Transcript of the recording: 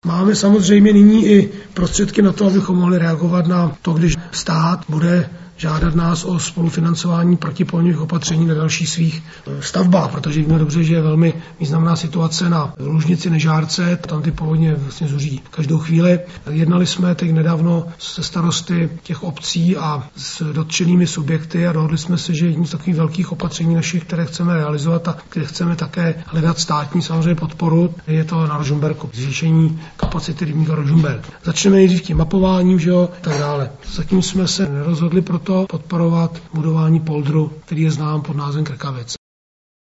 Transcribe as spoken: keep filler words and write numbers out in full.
Máme samozřejmě nyní i prostředky na to, abychom mohli reagovat na to, když stát bude žádat nás o spolufinancování protipovodňových opatření na dalších svých stavbách, protože víme dobře, že je velmi významná situace na Lužnici, Nežárce, tam ty povodně vlastně zuří každou chvíli. Jednali jsme teď nedávno se starosty těch obcí a s dotčenými subjekty a dohodli jsme se, že jedním z takových velkých opatření našich, které chceme realizovat a které chceme také hledat státní samozřejmě podporu, je to na Rožmberku, zvýšení kapacity rybníka Rožmberk. Začneme nejdřív tím mapováním, že jo, tak dále. Zatím jsme se nerozhodli pro to podporovat budování poldru, který je znám pod názvem Krkavec.